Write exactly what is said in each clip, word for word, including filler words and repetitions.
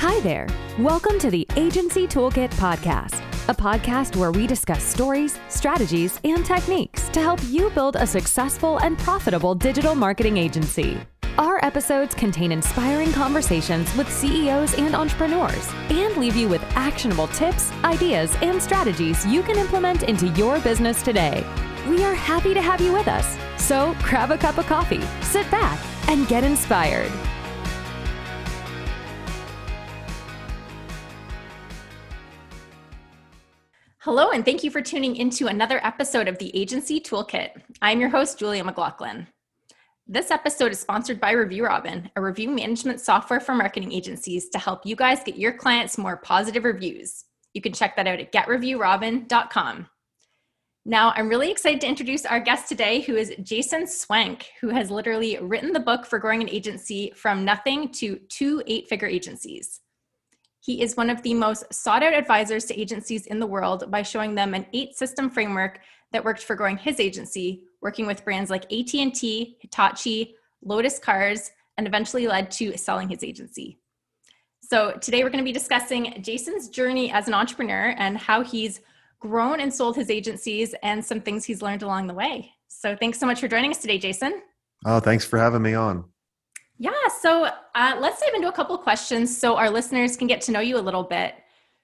Hi there. Welcome to the Agency Toolkit Podcast, a podcast where we discuss stories, strategies, and techniques to help you build a successful and profitable digital marketing agency. Our episodes contain inspiring conversations with C E Os and entrepreneurs and leave you with actionable tips, ideas, and strategies you can implement into your business today. We are happy to have you with us. So grab a cup of coffee, sit back, and get inspired. Hello, and thank you for tuning into another episode of the Agency Toolkit. I'm your host, Julia McLaughlin. This episode is sponsored by Review Robin, a review management software for marketing agencies to help you guys get your clients more positive reviews. You can check that out at get review robin dot com. Now, I'm really excited to introduce our guest today, who is Jason Swank, who has literally written the book for growing an agency from nothing to two eight-figure agencies. He is one of the most sought-out advisors to agencies in the world by showing them an eight-system framework that worked for growing his agency, working with brands like A T and T, Hitachi, Lotus Cars, and eventually led to selling his agency. So today we're going to be discussing Jason's journey as an entrepreneur and how he's grown and sold his agencies and some things he's learned along the way. So thanks so much for joining us today, Jason. Oh, thanks for having me on. Yeah, so uh, let's dive into a couple of questions so our listeners can get to know you a little bit.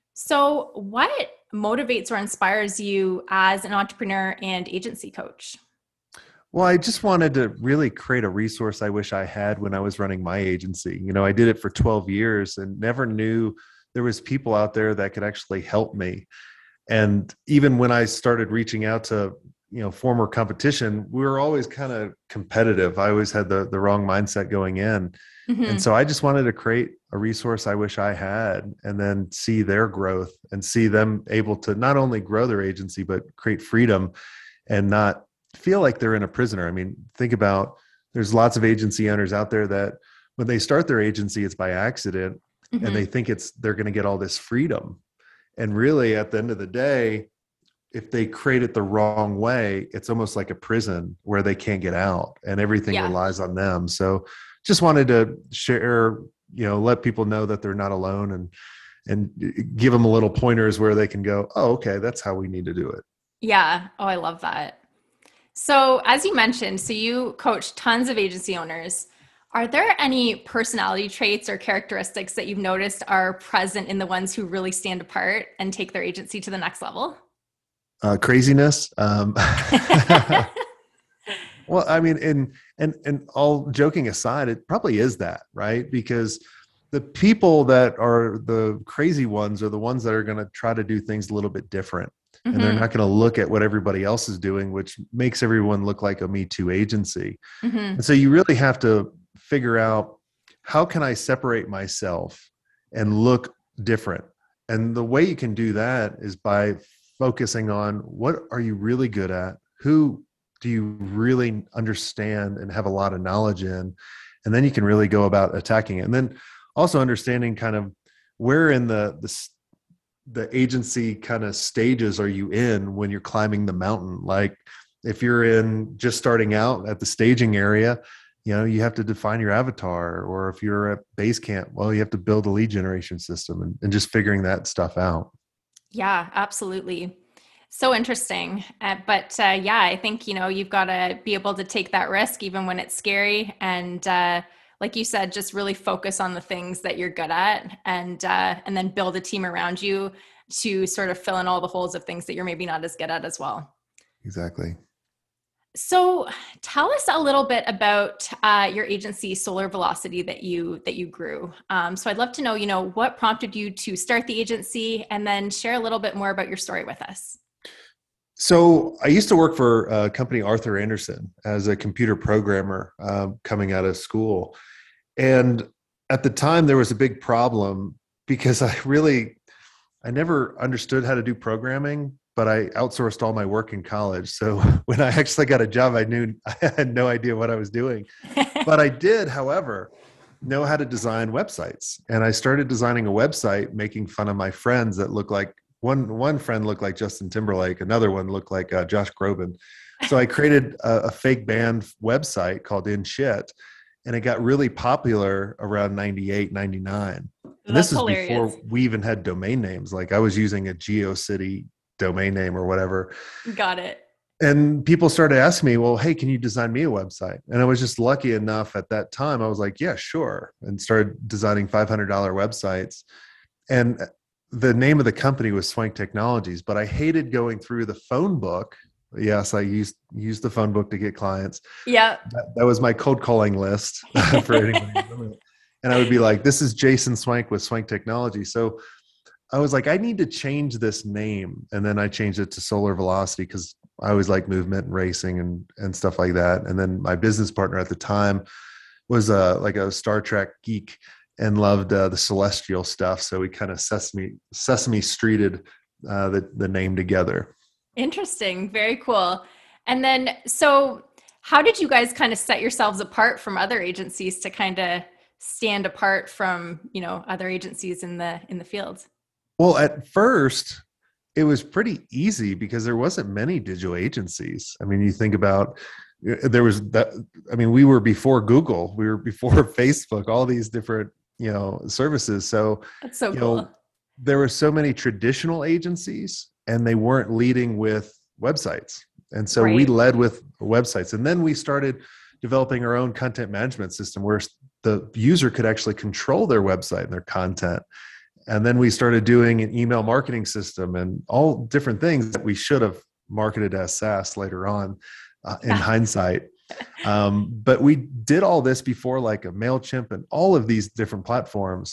So what motivates or inspires you as an entrepreneur and agency coach? Well, I just wanted to really create a resource I wish I had when I was running my agency. You know, I did it for twelve years and never knew there was people out there that could actually help me. And even when I started reaching out to, you know, former competition, we were always kind of competitive. I always had the, the wrong mindset going in. Mm-hmm. And so I just wanted to create a resource I wish I had and then see their growth and see them able to not only grow their agency, but create freedom and not feel like they're in a prisoner. I mean, think about, there's lots of agency owners out there that when they start their agency, it's by accident mm-hmm. and they think it's, they're going to get all this freedom. And really at the end of the day, if they create it the wrong way, it's almost like a prison where they can't get out and everything yeah. relies on them. So just wanted to share, you know, let people know that they're not alone and, and give them a little pointers where they can go, oh, okay, that's how we need to do it. Yeah. Oh, I love that. So as you mentioned, so you coach tons of agency owners. Are there any personality traits or characteristics that you've noticed are present in the ones who really stand apart and take their agency to the next level? Uh, craziness. Um, well, I mean, and, and, and all joking aside, it probably is that, right? Because the people that are the crazy ones are the ones that are going to try to do things a little bit different. Mm-hmm. And they're not going to look at what everybody else is doing, which makes everyone look like a Me Too agency. Mm-hmm. And so you really have to figure out, how can I separate myself and look different? And the way you can do that is by focusing on, what are you really good at? Who do you really understand and have a lot of knowledge in? And then you can really go about attacking it. And then also understanding kind of where in the, the, the agency kind of stages are you in when you're climbing the mountain? Like if you're in just starting out at the staging area, you know, you have to define your avatar. Or if you're at base camp, well, you have to build a lead generation system and, and just figuring that stuff out. Yeah, absolutely. So interesting. Uh, but uh, yeah, I think, you know, you've got to be able to take that risk even when it's scary. And uh, like you said, just really focus on the things that you're good at and, uh, and then build a team around you to sort of fill in all the holes of things that you're maybe not as good at as well. Exactly. So tell us a little bit about uh, your agency, Solar Velocity, that you that you grew. Um, so I'd love to know, you know, what prompted you to start the agency, and then share a little bit more about your story with us. So I used to work for a company, Arthur Andersen, as a computer programmer uh, coming out of school. And at the time, there was a big problem because I really, I never understood how to do programming, but I outsourced all my work in college. So when I actually got a job, I knew I had no idea what I was doing. But I did, however, know how to design websites. And I started designing a website, making fun of my friends that looked like, one one friend looked like Justin Timberlake, another one looked like uh, Josh Groban. So I created a, a fake band website called In Shit, and it got really popular around ninety-eight, ninety-nine. And this That's is hilarious. before we even had domain names. Like I was using a GeoCity domain name or whatever. Got it. And people started asking me, well, hey, can you design me a website? And I was just lucky enough at that time. I was like, yeah, sure. And started designing five hundred dollars websites. And the name of the company was Swank Technologies, but I hated going through the phone book. Yes, I used used the phone book to get clients. Yeah. That, that was my cold calling list for anybody. And I would be like, this is Jason Swank with Swank Technology. So I was like, I need to change this name. And then I changed it to Solar Velocity because I always like movement and racing and, and stuff like that. And then my business partner at the time was uh, like a Star Trek geek and loved uh, the celestial stuff. So we kind of Sesame Sesame Streeted uh, the, the name together. Interesting. Very cool. And then, so how did you guys kind of set yourselves apart from other agencies to kind of stand apart from, you know, other agencies in the, in the field? Well, at first it was pretty easy because there wasn't many digital agencies. I mean, you think about, there was that, I mean, we were before Google, we were before Facebook, all these different, you know, services. So, That's so you cool. know, there were so many traditional agencies and they weren't leading with websites. And so Right. we led with websites. And then we started developing our own content management system where the user could actually control their website and their content. And then we started doing an email marketing system and all different things that we should have marketed as SaaS later on uh, in hindsight. Um, but we did all this before like a MailChimp and all of these different platforms.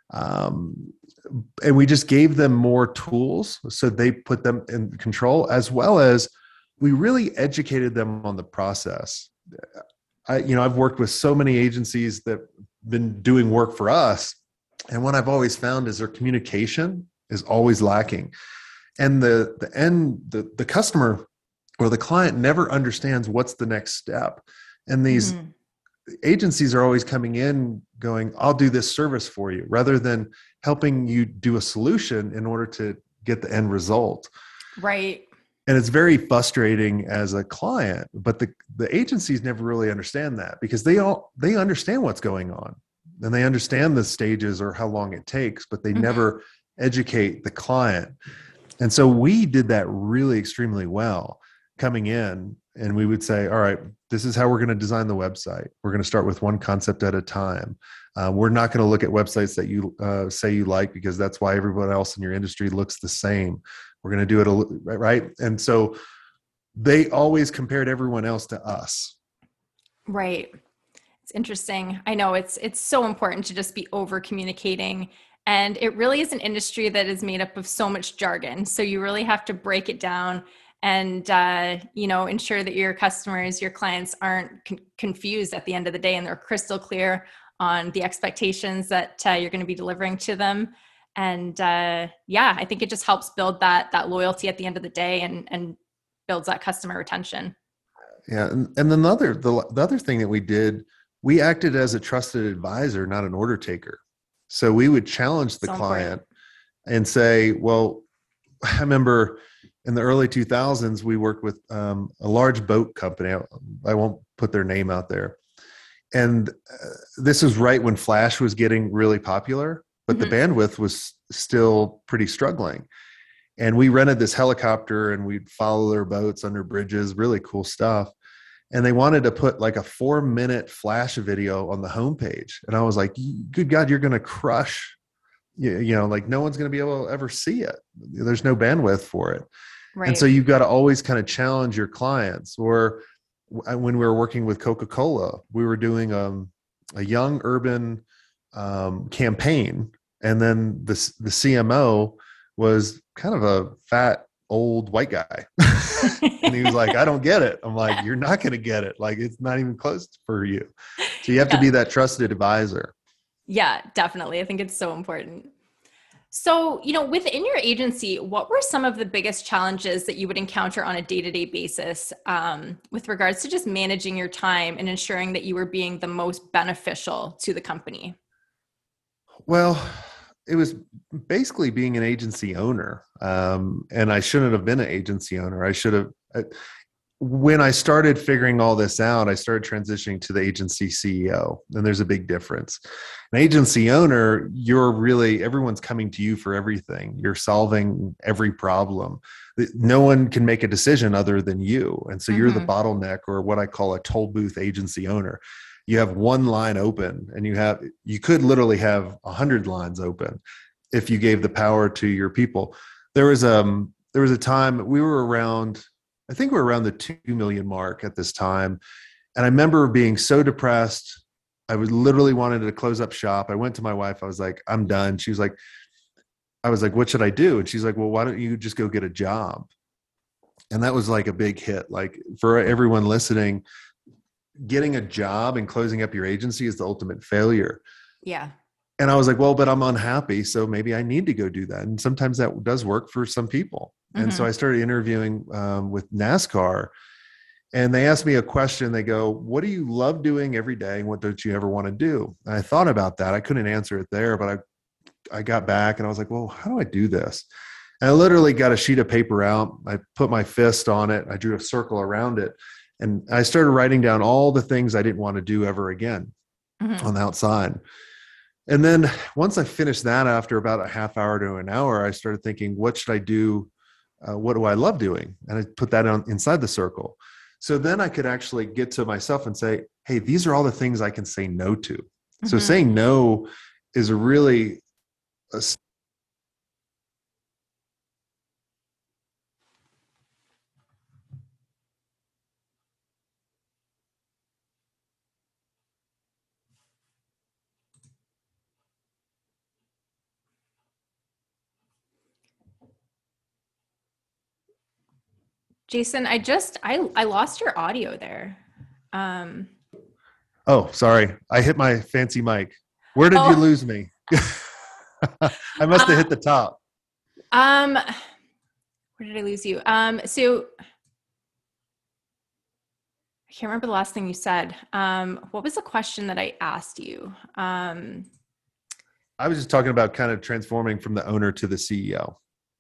Um, and we just gave them more tools so they put them in control, as well as we really educated them on the process. I, you know, I've worked with so many agencies that have been doing work for us. And what I've always found is their communication is always lacking. And the, the end, the, the customer or the client never understands what's the next step. And these mm-hmm. agencies are always coming in going, I'll do this service for you, rather than helping you do a solution in order to get the end result. Right. And it's very frustrating as a client, but the, the agencies never really understand that because they all, they understand what's going on and they understand the stages or how long it takes, but they mm-hmm. never educate the client. And so we did that really extremely well coming in, and we would say, all right, this is how we're going to design the website. We're going to start with one concept at a time. Uh, we're not going to look at websites that you uh, say you like because that's why everyone else in your industry looks the same. We're going to do it, a, right? And so they always compared everyone else to us. Right. It's interesting. I know it's it's so important to just be over communicating. And it really is an industry that is made up of so much jargon. So you really have to break it down and, uh, you know, ensure that your customers, your clients aren't con- confused at the end of the day, and they're crystal clear on the expectations that uh, you're going to be delivering to them. And uh, yeah, I think it just helps build that, that loyalty at the end of the day, and, and builds that customer retention. Yeah. And, and then the other, the, the other thing that we did, we acted as a trusted advisor, not an order taker. So we would challenge the so client important. And say, well, I remember in the early two thousands, we worked with um, a large boat company. I, I won't put their name out there. And uh, this was right when Flash was getting really popular, but mm-hmm. the bandwidth was still pretty struggling. And we rented this helicopter and we'd follow their boats under bridges, really cool stuff. And they wanted to put like a four minute Flash video on the homepage. And I was like, good God, you're going to crush, you, you know, like no one's going to be able to ever see it. There's no bandwidth for it. Right. And so you've got to always kind of challenge your clients. Or when we were working with Coca-Cola, we were doing um, a young urban um, campaign. And then the, the C M O was kind of a fat, old white guy. And he was like, I don't get it. I'm like, you're not going to get it. Like, it's not even close for you. So you have yeah. to be that trusted advisor. Yeah, definitely. I think it's so important. So, you know, within your agency, what were some of the biggest challenges that you would encounter on a day-to-day basis um, with regards to just managing your time and ensuring that you were being the most beneficial to the company? Well, it was basically being an agency owner. Um, and I shouldn't have been an agency owner. I should have, I, when I started figuring all this out, I started transitioning to the agency C E O, and there's a big difference. An agency owner, you're really, everyone's coming to you for everything. You're solving every problem. No one can make a decision other than you. And so mm-hmm. you're the bottleneck, or what I call a toll booth agency owner. You have one line open, and you have, you could literally have a hundred lines open if you gave the power to your people. There was, um, there was a time we were around, I think we were around the two million mark at this time. And I remember being so depressed. I was literally wanted to close up shop. I went to my wife. I was like, I'm done. She was like, I was like, what should I do? And she's like, well, why don't you just go get a job? And that was like a big hit. Like, for everyone listening, getting a job and closing up your agency is the ultimate failure. Yeah. And I was like, well, but I'm unhappy, so maybe I need to go do that. And sometimes that does work for some people. Mm-hmm. And so I started interviewing um, with NASCAR, and they asked me a question. They go, what do you love doing every day, and what don't you ever want to do? And I thought about that. I couldn't answer it there, but I, I got back and I was like, well, how do I do this? And I literally got a sheet of paper out. I put my fist on it. I drew a circle around it. And I started writing down all the things I didn't want to do ever again mm-hmm. on the outside. And then once I finished that, after about a half hour to an hour, I started thinking, what should I do? Uh, what do I love doing? And I put that on inside the circle. So then I could actually get to myself and say, hey, these are all the things I can say no to. Mm-hmm. So saying no is a really a Jason, I just, I, I lost your audio there. Um, oh, sorry. I hit my fancy mic. Where did oh. you lose me? I must have uh, hit the top. Um, where did I lose you? Um, so I can't remember the last thing you said. Um, what was the question that I asked you? Um, I was just talking about kind of transforming from the owner to the C E O.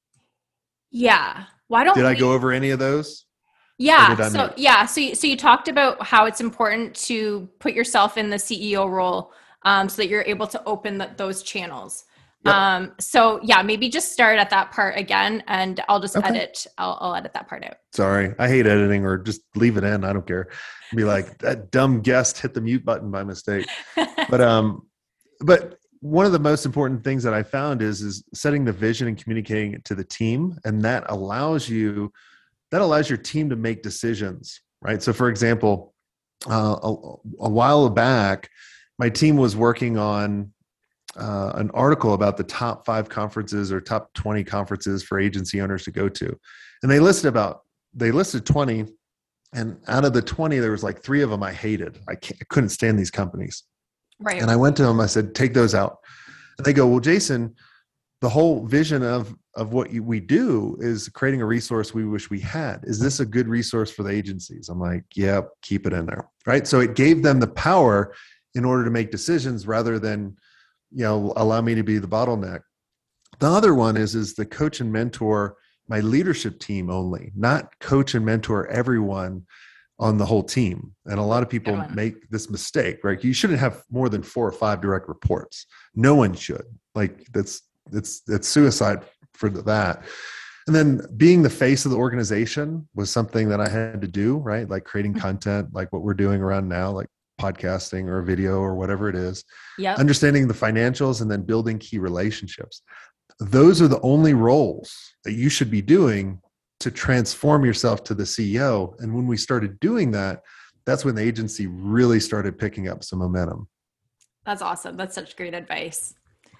Yeah. Why don't Did we, I go over any of those? Yeah. So make... yeah. So you, so you talked about how it's important to put yourself in the C E O role um, so that you're able to open the, those channels. Yep. Um, so yeah, maybe just start at that part again, and I'll just okay. edit. I'll, I'll edit that part out. Sorry. I hate editing, or just leave it in. I don't care. Be like, that dumb guest hit the mute button by mistake. But, um, but one of the most important things that I found is, is setting the vision and communicating it to the team. And that allows you, that allows your team to make decisions, right? So for example, uh, a, a while back, my team was working on uh, an article about the top five conferences or top twenty conferences for agency owners to go to. And they listed about, they listed twenty, and out of the twenty, there was like three of them I hated. I, can't, I couldn't stand these companies. Right. And I went to them, I said, take those out. And they go, well, Jason, the whole vision of, of what you, we do is creating a resource we wish we had. Is this a good resource for the agencies? I'm like, yeah, keep it in there. Right. So it gave them the power in order to make decisions rather than, you know, allow me to be the bottleneck. The other one is, is the coach and mentor my leadership team only, not coach and mentor everyone on the whole team. And a lot of people make this mistake, right? You shouldn't have more than four or five direct reports. No one should. Like that's, that's, that's suicide for that. And then being the face of the organization was something that I had to do, right? Like creating content, like what we're doing around now, like podcasting or video or whatever it is. Yeah. Understanding the financials and then building key relationships. Those are the only roles that you should be doing to transform yourself to the C E O. And when we started doing that, that's when the agency really started picking up some momentum. That's awesome. That's such great advice.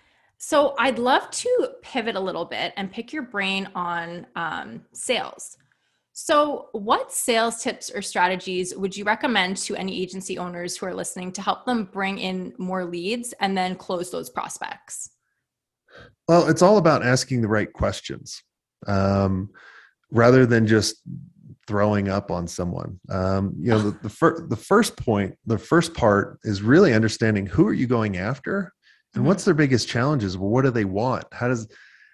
So I'd love to pivot a little bit and pick your brain on um, sales. So what sales tips or strategies would you recommend to any agency owners who are listening to help them bring in more leads and then close those prospects? Well, it's all about asking the right questions. Um, rather than just throwing up on someone. Um, you know, the, the, fir- the first point, the first part is really understanding who are you going after and mm-hmm. what's their biggest challenges? Well, what do they want? How does,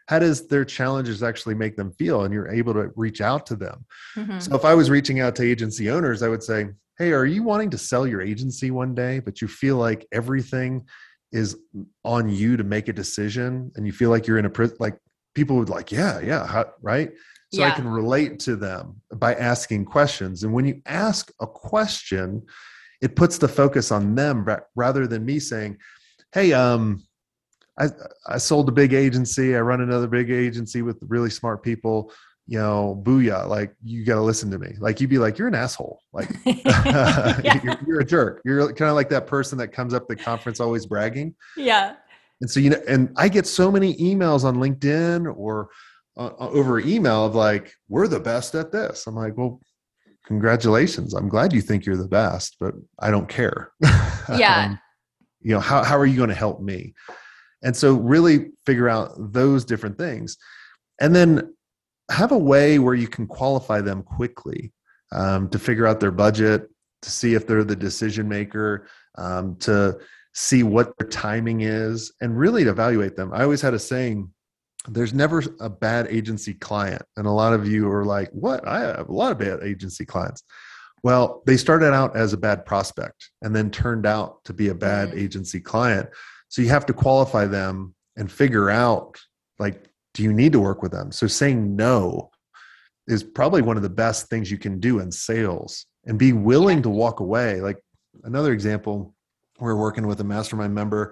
how does their challenges actually make them feel? And you're able to reach out to them. Mm-hmm. So if I was reaching out to agency owners, I would say, hey, are you wanting to sell your agency one day, but you feel like everything is on you to make a decision, and you feel like you're in a prison? Like, people would like, yeah, yeah, how, right? So yeah. I can relate to them by asking questions. And when you ask a question, it puts the focus on them rather than me saying, hey, um, I, I sold a big agency. I run another big agency with really smart people. You know, booyah, like, you got to listen to me. Like, you'd be like, you're an asshole. Like, yeah. you're, you're a jerk. You're kind of like that person that comes up to the conference always bragging. Yeah. And so, you know, and I get so many emails on LinkedIn or uh, over email of like, we're the best at this. I'm like, well, congratulations. I'm glad you think you're the best, but I don't care. Yeah. um, you know, how, how are you going to help me? And so really figure out those different things, and then have a way where you can qualify them quickly, um, to figure out their budget, to see if they're the decision maker, um, to see what their timing is, and really to evaluate them. I always had a saying, there's never a bad agency client. And a lot of you are like, what? I have a lot of bad agency clients. Well, they started out as a bad prospect and then turned out to be a bad mm-hmm. agency client. So you have to qualify them and figure out, like, do you need to work with them? So saying no is probably one of the best things you can do in sales, and be willing yeah. to walk away. Like, another example, we're working with a mastermind member,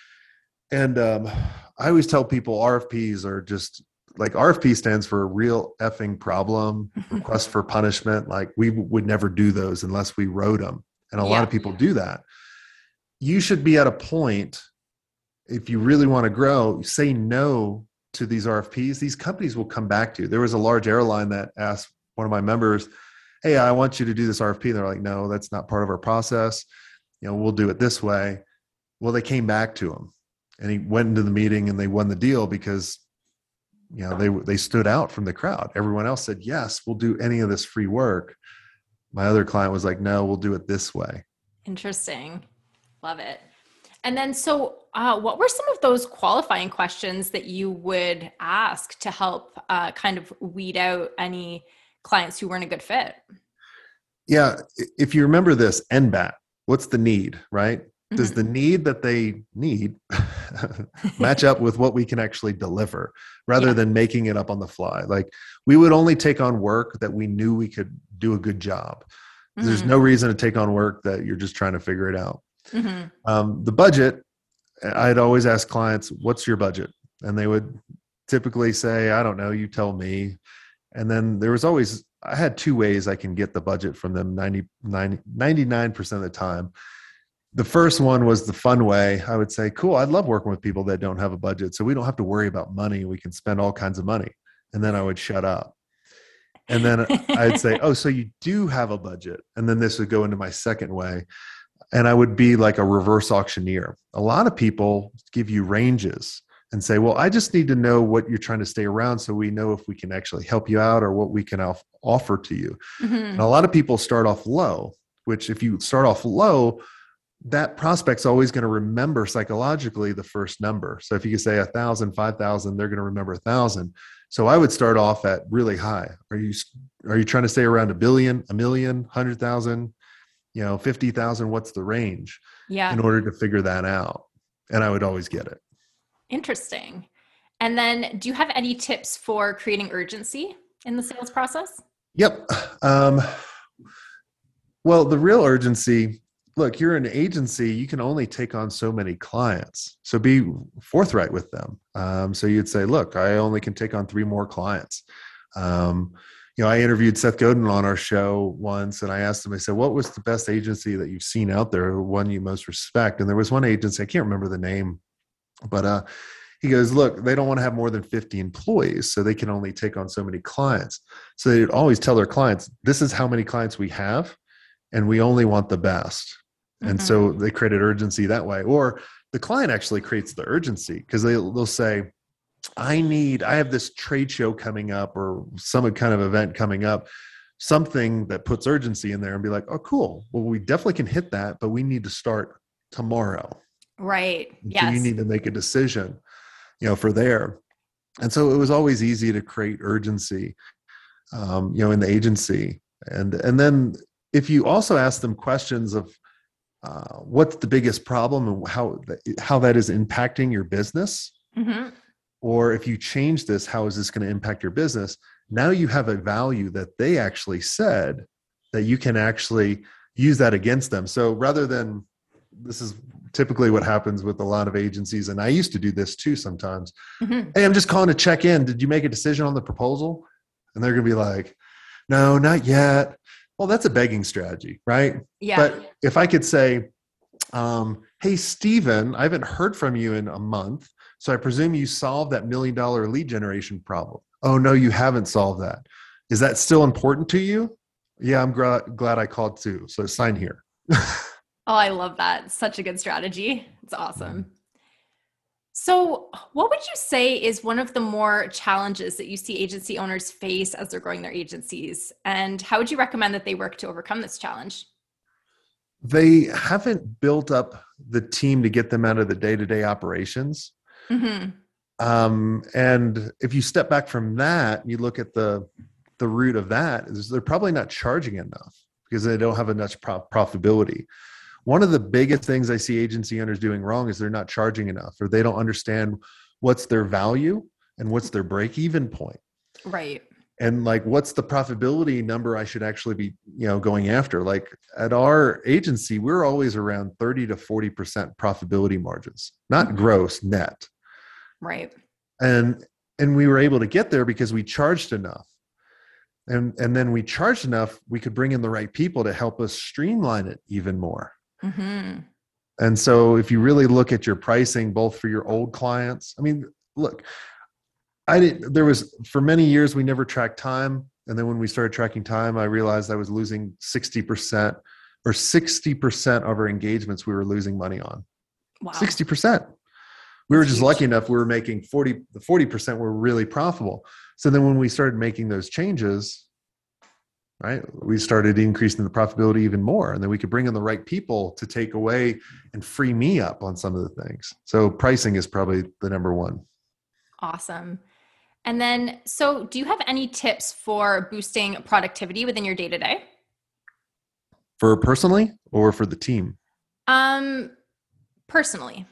and um, I always tell people R F Ps are just like, R F P stands for real effing problem, request for punishment. Like, we would never do those unless we wrote them. And a yeah. lot of people do that. You should be at a point, if you really want to grow, say no to these R F Ps. These companies will come back to you. There was a large airline that asked one of my members, hey, I want you to do this R F P. And they're like, no, that's not part of our process. You know, we'll do it this way. Well, they came back to him, and he went into the meeting and they won the deal because, you know, they, they stood out from the crowd. Everyone else said, yes, we'll do any of this free work. My other client was like, no, we'll do it this way. Interesting. Love it. And then, so uh, what were some of those qualifying questions that you would ask to help uh, kind of weed out any clients who weren't a good fit? Yeah. If you remember this, N B A T, what's the need, right? Mm-hmm. Does the need that they need match up with what we can actually deliver, rather yeah. than making it up on the fly? Like, we would only take on work that we knew we could do a good job. Mm-hmm. There's no reason to take on work that you're just trying to figure it out. Mm-hmm. Um, the budget, I'd always ask clients, what's your budget? And they would typically say, I don't know, you tell me. And then there was always, I had two ways I can get the budget from them ninety, ninety, ninety-nine percent of the time. The first one was the fun way. I would say, cool, I'd love working with people that don't have a budget, so we don't have to worry about money. We can spend all kinds of money. And then I would shut up. And then I'd say, oh, so you do have a budget. And then this would go into my second way. And I would be like a reverse auctioneer. A lot of people give you ranges and say, well, I just need to know what you're trying to stay around, so we know if we can actually help you out or what we can off- offer to you. Mm-hmm. And a lot of people start off low, which if you start off low, that prospect's always going to remember psychologically the first number. So if you can say a thousand, five thousand, they're going to remember a thousand. So I would start off at really high. Are you, are you trying to stay around a billion, a million, hundred thousand, you know, fifty thousand? What's the range? Yeah. In order to figure that out. And I would always get it. Interesting. And then, do you have any tips for creating urgency in the sales process? Yep. Um, well, the real urgency, look, you're an agency, you can only take on so many clients. So be forthright with them. Um, so you'd say, look, I only can take on three more clients. Um, you know, I interviewed Seth Godin on our show once, and I asked him, I said, what was the best agency that you've seen out there, or one you most respect? And there was one agency, I can't remember the name, but uh, he goes, look, they don't want to have more than fifty employees, so they can only take on so many clients. So they'd always tell their clients, this is how many clients we have, and we only want the best. Mm-hmm. And so they created urgency that way. Or the client actually creates the urgency, because they, they'll say, I need, I have this trade show coming up or some kind of event coming up, something that puts urgency in there, and be like, oh, cool. Well, we definitely can hit that, but we need to start tomorrow. Right. So yes. you need to make a decision, you know, for there. And so it was always easy to create urgency, um, you know, in the agency. And, and then if you also ask them questions of uh, what's the biggest problem and how, how that is impacting your business, Mm-hmm. or if you change this, how is this going to impact your business? Now you have a value that they actually said that you can actually use that against them. So rather than, this is typically what happens with a lot of agencies, and I used to do this too sometimes. Mm-hmm. Hey, I'm just calling to check in. Did you make a decision on the proposal? And they're going to be like, no, not yet. Well, that's a begging strategy, right? Yeah. But if I could say, um, hey, Steven, I haven't heard from you in a month, so I presume you solved that million dollar lead generation problem. Oh, no, you haven't solved that. Is that still important to you? Yeah, I'm gra- glad I called too. So sign here. Oh, I love that. Such a good strategy. It's awesome. So what would you say is one of the more challenges that you see agency owners face as they're growing their agencies? And how would you recommend that they work to overcome this challenge? They haven't built up the team to get them out of the day-to-day operations. Mm-hmm. Um, and if you step back from that, you look at the the root of that is they're probably not charging enough because they don't have enough pro- profitability. One of the biggest things I see agency owners doing wrong is they're not charging enough, or they don't understand what's their value and what's their break-even point. Right. And like, what's the profitability number I should actually be, you know, going after? Like at our agency, we're always around thirty to forty percent profitability margins, not Mm-hmm. gross, net. Right. And, and we were able to get there because we charged enough. And, and then we charged enough, we could bring in the right people to help us streamline it even more. Mm-hmm. And so if you really look at your pricing, both for your old clients, I mean, look, I didn't, there was, for many years, we never tracked time. And then when we started tracking time, I realized I was losing sixty percent or sixty percent of our engagements we were losing money on. Wow. sixty percent. We were That's just huge. lucky enough. We were making forty, the forty percent were really profitable. So then when we started making those changes, right, we started increasing the profitability even more. And then we could bring in the right people to take away and free me up on some of the things. So pricing is probably the number one. Awesome. And then, so do you have any tips for boosting productivity within your day-to-day? For personally or for the team? Um, personally.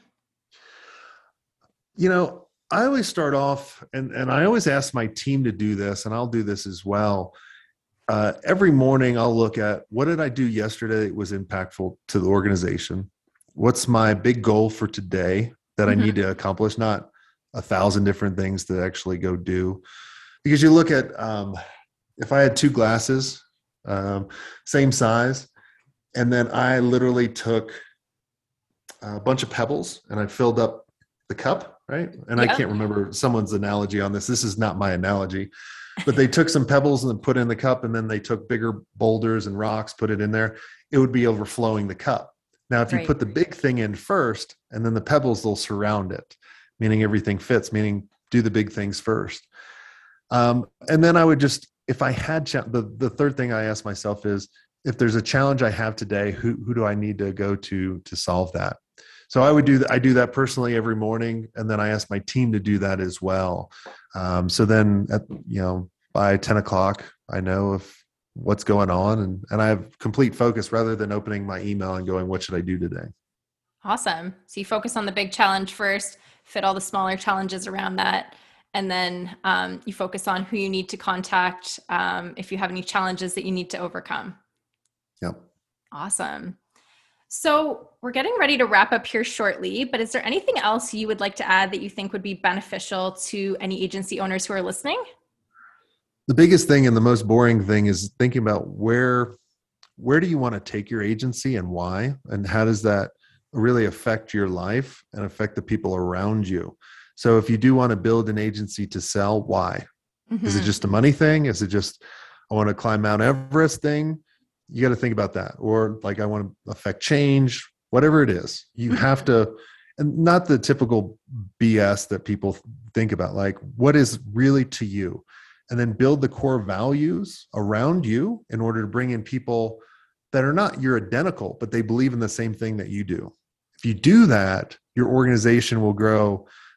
You know, I always start off, and, and I always ask my team to do this, and I'll do this as well. Uh, every morning, I'll look at what did I do yesterday that was impactful to the organization? What's my big goal for today that Mm-hmm. I need to accomplish? Not a thousand different things to actually go do. Because you look at, um, if I had two glasses, um, same size, and then I literally took a bunch of pebbles and I filled up the cup, right? And I Yep. can't remember someone's analogy on this. This is not my analogy, but they took some pebbles and then put it in the cup, and then they took bigger boulders and rocks, put it in there. It would be overflowing the cup. Now, if you Right. put the big thing in first and then the pebbles, they'll surround it, meaning everything fits, meaning do the big things first. Um, and then I would just, if I had, cha- the, the third thing I ask myself is, if there's a challenge I have today, who, who do I need to go to to solve that? So I would do that. I do that personally every morning. And then I ask my team to do that as well. Um, so then at, you know, by ten o'clock, I know if what's going on, and, and I have complete focus rather than opening my email and going, what should I do today? Awesome. So you focus on the big challenge first, fit all the smaller challenges around that. And then um, you focus on who you need to contact um, if you have any challenges that you need to overcome. Yep. Awesome. So we're getting ready to wrap up here shortly, but is there anything else you would like to add that you think would be beneficial to any agency owners who are listening? The biggest thing and the most boring thing is thinking about where, where do you want to take your agency and why, and how does that really affect your life and affect the people around you? So if you do want to build an agency to sell, why? Mm-hmm. Is it just a money thing? Is it just, I want to climb Mount Everest thing? You got to think about that. Or like, I want to affect change, whatever it is. You Mm-hmm. have to, and not the typical B S that people think about, like what is really to you, and then build the core values around you in order to bring in people that are not your identical, but they believe in the same thing that you do. If you do that, your organization will grow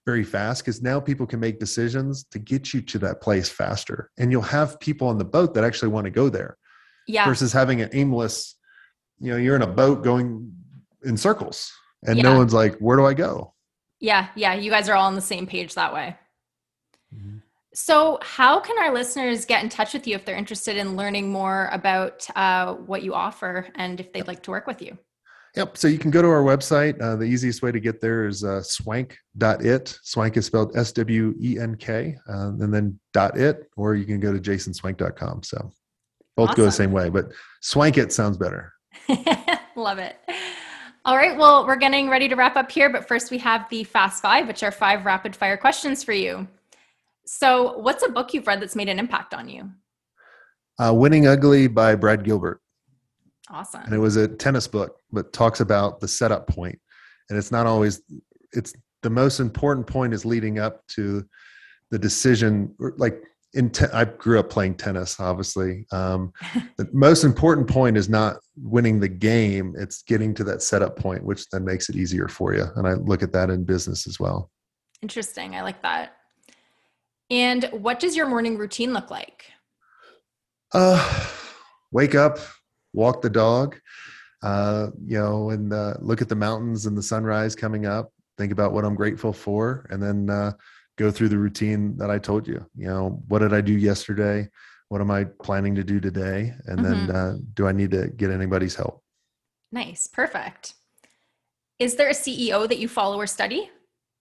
very fast, because now people can make decisions to get you to that place faster. And you'll have people on the boat that actually want to go there. Yeah. Versus having an aimless, you know, you're in a boat going in circles and yeah. no one's like, where do I go? Yeah. Yeah. You guys are all on the same page that way. Mm-hmm. So how can our listeners get in touch with you if they're interested in learning more about uh, what you offer and if they'd like to work with you? Yep. So you can go to our website. Uh, the easiest way to get there is uh, swank dot it. Swank is spelled S W E N K, uh, and then .it, or you can go to jason swank dot com. So both Awesome. go the same way, but Swank It sounds better. Love it. All right. Well, we're getting ready to wrap up here, but first we have the Fast Five, which are five rapid fire questions for you. So what's a book you've read that's made an impact on you? Uh, Winning Ugly by Brad Gilbert. Awesome. And it was a tennis book, but talks about the setup point. And it's not always, it's the most important point is leading up to the decision. Like in, te- I grew up playing tennis, obviously. Um, the most important point is not winning the game. It's getting to that setup point, which then makes it easier for you. And I look at that in business as well. Interesting. I like that. And what does your morning routine look like? Uh, wake up, walk the dog, uh, you know, and uh, look at the mountains and the sunrise coming up, think about what I'm grateful for, and then uh, go through the routine that I told you. You know, what did I do yesterday? What am I planning to do today? And mm-hmm. then uh, do I need to get anybody's help? Nice. Perfect. Is there a C E O that you follow or study?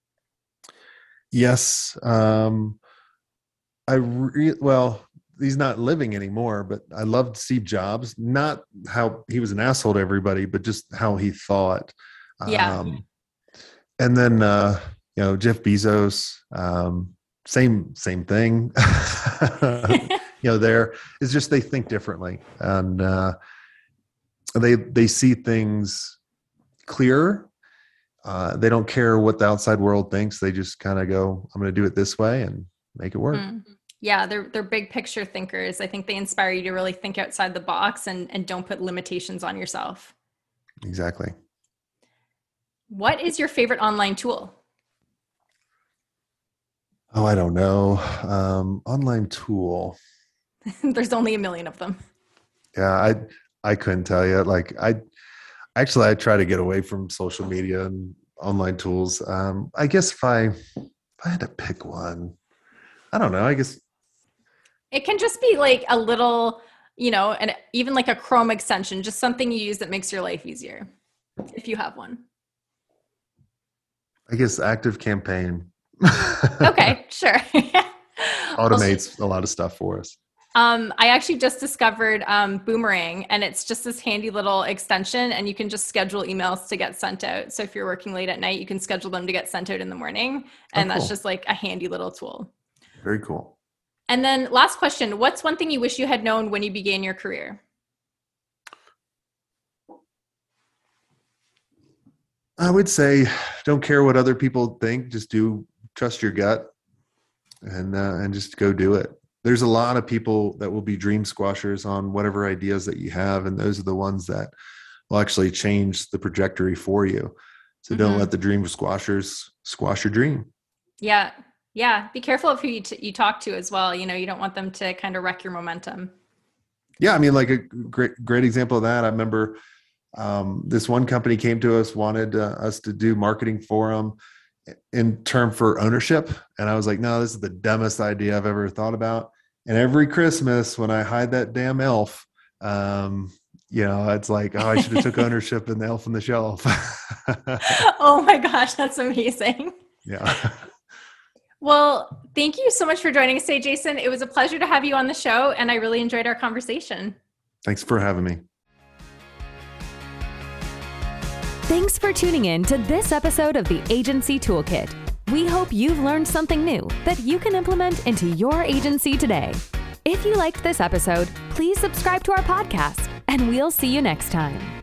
Yes. Um, I re- well, he's not living anymore, but I loved Steve Jobs. Not how he was an asshole to everybody, but just how he thought. Yeah. Um, and then, uh, you know, Jeff Bezos, um, same, same thing, you know, there is just, they think differently, and uh, they, they see things clearer. Uh, they don't care what the outside world thinks. They just kind of go, I'm going to do it this way and make it work. Mm. Yeah, they're they're big picture thinkers. I think they inspire you to really think outside the box and, and don't put limitations on yourself. Exactly. What is your favorite online tool? Oh, I don't know. Um, online tool. There's only a million of them. Yeah, I I couldn't tell you. Like I actually I try to get away from social media and online tools. Um, I guess if I if I had to pick one, I don't know. I guess it can just be like a little, you know, and even like a Chrome extension, just something you use that makes your life easier, if you have one. I guess ActiveCampaign. Okay, sure. Automates a lot of stuff for us. Um, I actually just discovered um, Boomerang, and it's just this handy little extension, and you can just schedule emails to get sent out. So if you're working late at night, you can schedule them to get sent out in the morning, and oh, cool. That's just like a handy little tool. Very cool. And then last question, what's one thing you wish you had known when you began your career? I would say, don't care what other people think. Just do, trust your gut, and uh, and just go do it. There's a lot of people that will be dream squashers on whatever ideas that you have, and those are the ones that will actually change the trajectory for you. So mm-hmm. don't let the dream squashers squash your dream. Yeah. Yeah. Be careful of who you, t- you talk to as well. You know, you don't want them to kind of wreck your momentum. Yeah. I mean, like a great, great example of that. I remember um, this one company came to us, wanted uh, us to do marketing for them in term for ownership. And I was like, no, this is the dumbest idea I've ever thought about. And every Christmas when I hide that damn elf, um, you know, it's like, oh, I should have took ownership in the elf on the shelf. Oh my gosh, that's amazing. Yeah. Well, thank you so much for joining us today, Jason. It was a pleasure to have you on the show, and I really enjoyed our conversation. Thanks for having me. Thanks for tuning in to this episode of the Agency Toolkit. We hope you've learned something new that you can implement into your agency today. If you liked this episode, please subscribe to our podcast, and we'll see you next time.